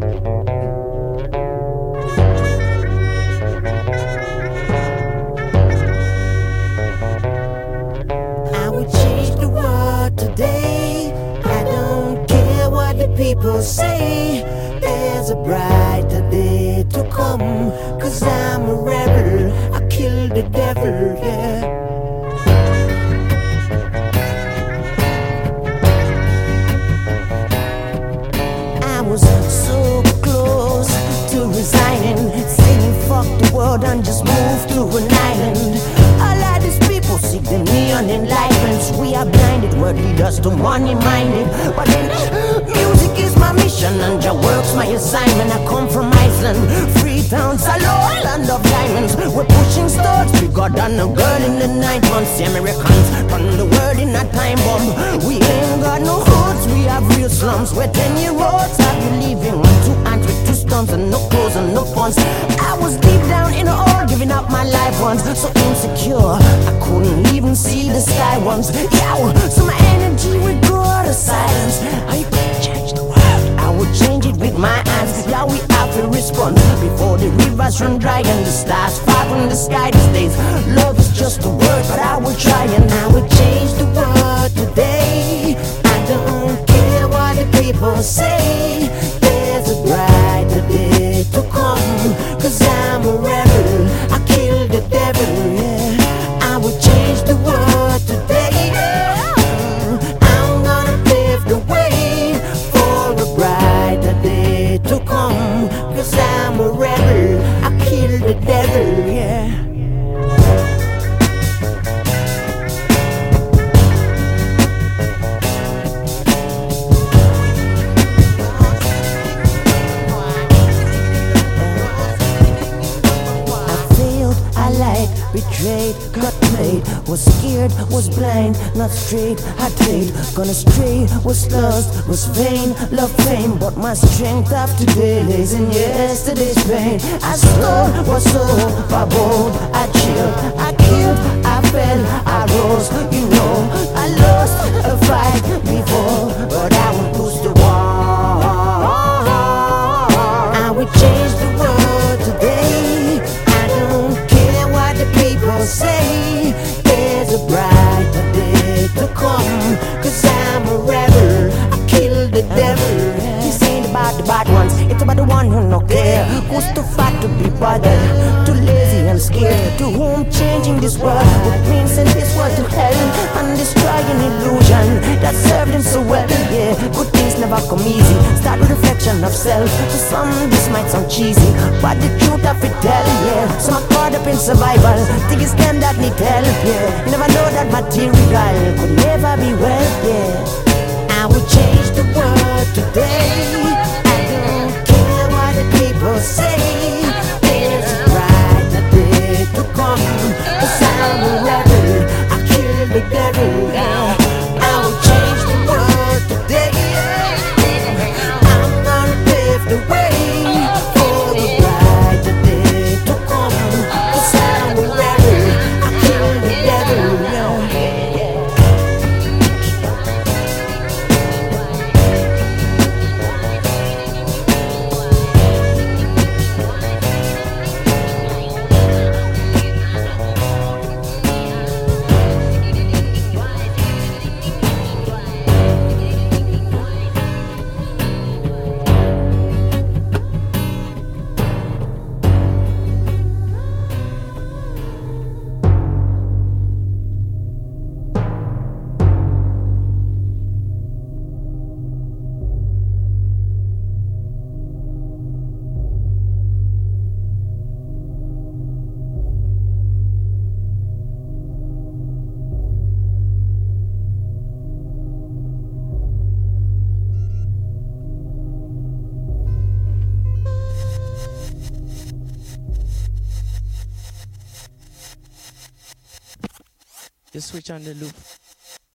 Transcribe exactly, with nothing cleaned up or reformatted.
I would change the world today. I don't care what the people say. There's a brighter day to come. Cause I'm a rebel, I kill the devil, yeah. I was so close to resigning, saying fuck the world and just move to an island. All of these people seek the neon enlightenments. We are blinded, word lead us to money minded. But then music is my mission and your work's my assignment. I come from Iceland, Freetown, Salon, land of diamonds. We're pushing stars bigger than a girl in the night months. The Americans run the world in a time bomb. We ain't got no hoods, we have real slums. We're ten year olds, have you living on two hands with two stones and no clothes and no funds. I was deep down in a hole, giving up my life once. So insecure, I couldn't even see the sky once. Yeah, so my energy would go to silence. I could change the world, I would change it with my hands. Yeah, we have to respond before the rivers run dry and the stars fall from the sky these days. Love is just a word, but I will try and I will change the world today. I don't care what the people say. There's a brighter day to come. Cause I'm a rebel, I kill the devil, yeah. I will change the world today, yeah. I'm gonna pave the way for a brighter day to come. Cause I'm a rebel, I kill the devil, yeah. Betrayed, got played, was scared, was blind, not straight, I trade, gonna stray, was lost, was vain, love fame, but my strength of today lays in yesterday's pain. I stole, was so far bold, I chilled, I killed, I fell, I rose, you know, I lost a fight before, but I will push the wall. I will change the world today. I don't care what the people say. There's a brighter day to come. Cause I'm a rebel, I kill the devil. This ain't about the bad ones, it's about the one who no care. Who's too fat to be bothered, too lazy and scared. To whom changing this world would mean send this world to hell and destroy an illusion that served him so well, yeah. Good things never come easy, start with reflection of self. To some this might sound cheesy, but the truth of it tell, yeah. So I'm caught up in survival, think it's them that need help, yeah. You never know that material could never be wealth, yeah. I will change the world today. I don't care what the people say. There's a brighter day to come. Cause I'm a rebel, I kill the devil, yeah. I will change the world today, yeah. I'm gonna pave the way for the brighter day to come. Cause I'm a rebel, I kill the devil, yeah. Just switch on the loop.